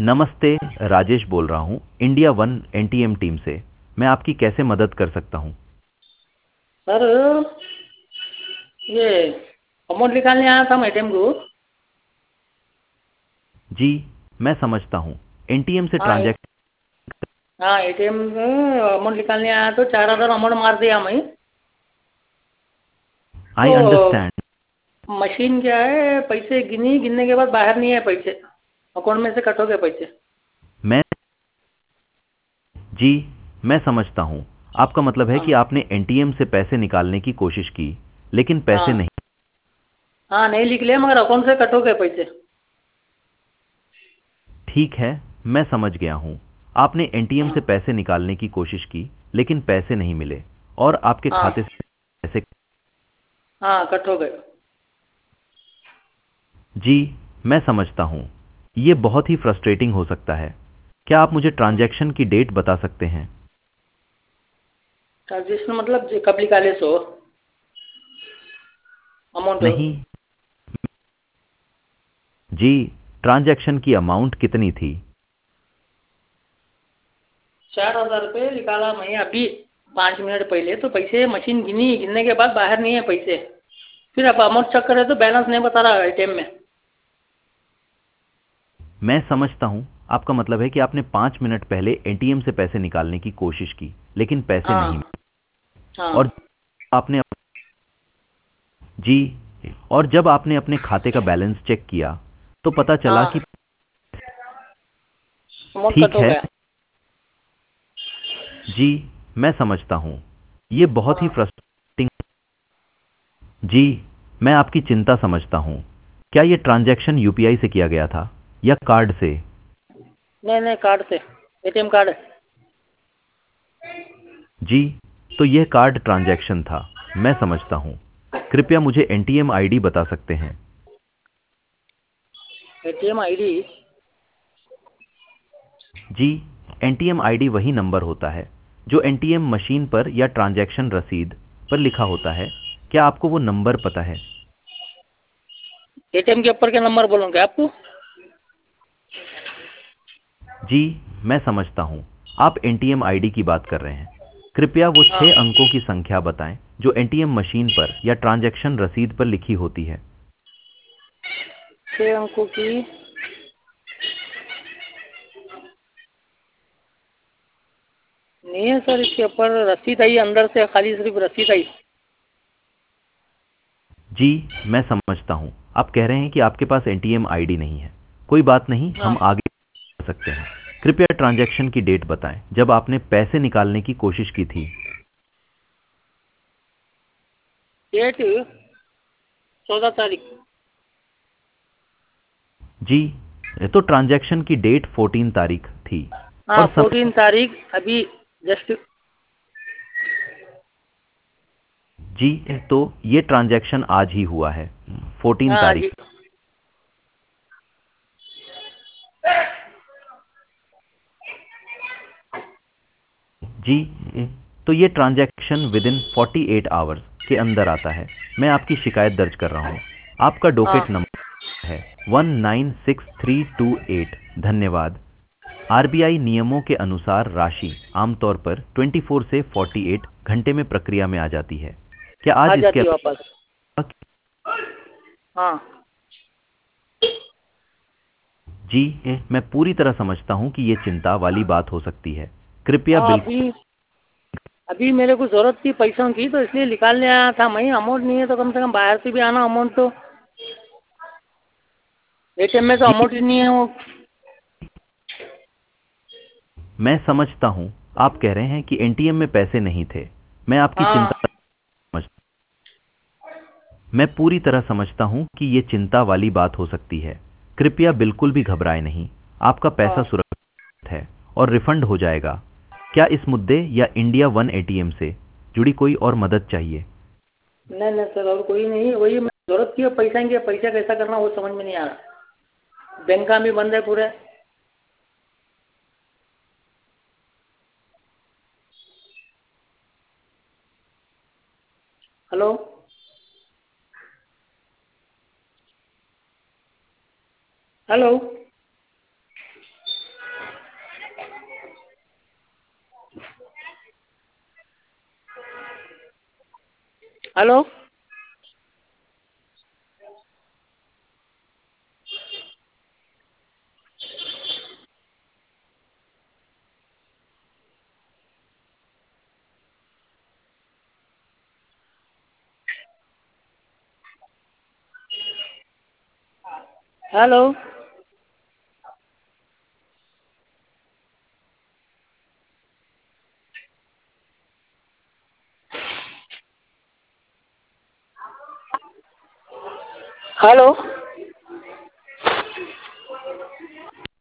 नमस्ते। राजेश बोल रहा हूँ इंडिया वन एनटीएम टीम से। मैं आपकी कैसे मदद कर सकता हूँ? सर, ये अमाउंट निकालने आया था मैं एटीएम को। जी, मैं समझता हूँ। एनटीएम से हाँ ट्रांजैक्शन। हाँ, एटीएम में अमाउंट निकालने आया तो 4,000 अमाउंट मार दिया मैं। आई तो अंडरस्टैंड। मशीन क्या है, पैसे गिनने के बाद बाहर नहीं है पैसे, अकाउंट में से कट हो गए पैसे। मैं जी, मैं समझता हूँ। आपका मतलब है कि हाँ आपने एनटीएम से पैसे निकालने की कोशिश की, लेकिन पैसे हाँ नहीं। हाँ, नहीं लिख लिया मगर अकाउंट से कट हो गए पैसे। ठीक है, मैं समझ गया हूँ। आपने एनटीएम हाँ से पैसे निकालने की कोशिश की, लेकिन पैसे नहीं मिले और आपके हाँ खाते से पैसे। हाँ, कट हो गए। जी, मैं समझता हूँ। ये बहुत ही फ्रस्ट्रेटिंग हो सकता है। क्या आप मुझे ट्रांजैक्शन की डेट बता सकते हैं? ट्रांजेक्शन मतलब कब निकाले सो अमाउंट? नहीं। जी, ट्रांजैक्शन की अमाउंट कितनी थी? 4,000 रुपये निकाला मैं अभी 5 मिनट पहले। तो पैसे मशीन गिनने के बाद बाहर नहीं है पैसे। फिर अब अमाउंट चेक करें तो बैलेंस नहीं बता रहा एटीएम में। मैं समझता हूँ। आपका मतलब है कि आपने 5 मिनट पहले एटीएम से पैसे निकालने की कोशिश की, लेकिन पैसे नहीं हाँ मिले। और हाँ आपने जी, और जब आपने अपने खाते का बैलेंस चेक किया, तो पता चला हाँ, कि अमाउंट ठीक कट हो है। गया। जी, मैं समझता हूँ। ये बहुत ही हाँ, फ्रस्ट्रेटिंग। जी, मैं आपकी चिंता समझता हूँ। क्या ये ट्रांजैक्शन यूपीआई से किया गया था या कार्ड से? नहीं नहीं, कार्ड से, एटीएम कार्ड। जी, तो यह कार्ड ट्रांजैक्शन था। मैं समझता हूँ। कृपया मुझे एनटीएम आईडी बता सकते हैं? ATM ID? जी, एनटीएम आईडी वही नंबर होता है जो एनटीएम मशीन पर या ट्रांजैक्शन रसीद पर लिखा होता है। क्या आपको वो नंबर पता है? एटीएम के ऊपर के नंबर बोलूँ क्या आपको? जी, मैं समझता हूँ। आप एनटीएम आईडी की बात कर रहे हैं। कृपया वो हाँ, 6 अंकों की संख्या बताएं जो एनटीएम मशीन पर या ट्रांजैक्शन रसीद पर लिखी होती है। 6 अंकों की। नहीं है सर, इसके ऊपर रसीद आई अंदर से, खाली सिर्फ रसीद आई। जी, मैं समझता हूँ। आप कह रहे हैं कि आपके पास एनटीएम आईडी नहीं है। कोई बात नहीं, हाँ, हम आगे बढ़ सकते हैं। कृपया ट्रांजैक्शन की डेट बताएं जब आपने पैसे निकालने की कोशिश की थी। डेट 14 तारीख। जी, तो ट्रांजैक्शन की डेट 14 तारीख थी हाँ, और समय। 14 तारीख अभी जस्ट। जी, तो ये ट्रांजैक्शन आज ही हुआ है, 14 हाँ तारीख। जी। जी, तो ये ट्रांजैक्शन विद इन 48 आवर्स के अंदर आता है। मैं आपकी शिकायत दर्ज कर रहा हूँ। आपका हाँ डोकेट नंबर है 196328। धन्यवाद। आरबीआई नियमों के अनुसार राशि आमतौर पर 24 से 48 घंटे में प्रक्रिया में आ जाती है। क्या आ आज इसके जाती है वापस। अलावा? हाँ जी, मैं पूरी तरह समझता हूँ कि ये चिंता वाली बात हो सकती है। कृपया हाँ, बिल्कुल। अभी अभी मेरे को ज़रूरत थी पैसों की, तो इसलिए निकालने आया था मैं। अमाउंट नहीं है तो कम से कम बाहर से भी आना अमाउंट तो। एटीएम में तो जी, अमाउंट ही नहीं है वो। मैं समझता हूँ। आप कह रहे हैं कि एनटीएम में पैसे नहीं थे। मैं आपकी हाँ चिंता समझ मैं पूरी तरह समझता हूँ कि ये चिंता वाली बात हो सकती है। कृपया बिल्कुल भी घबराएं नहीं। आपका पैसा हाँ। सुरक्षित है और रिफंड हो जाएगा। क्या इस मुद्दे या इंडिया वन एटीएम से जुड़ी कोई और मदद चाहिए? नहीं नहीं सर, और कोई नहीं। वही मैं ज़रूरत थी, पैसा की पैसा कैसा करना वो समझ में नहीं आ रहा। बैंक का भी बंद है पूरे। Hello. Hello. Hello. Hello. Hello.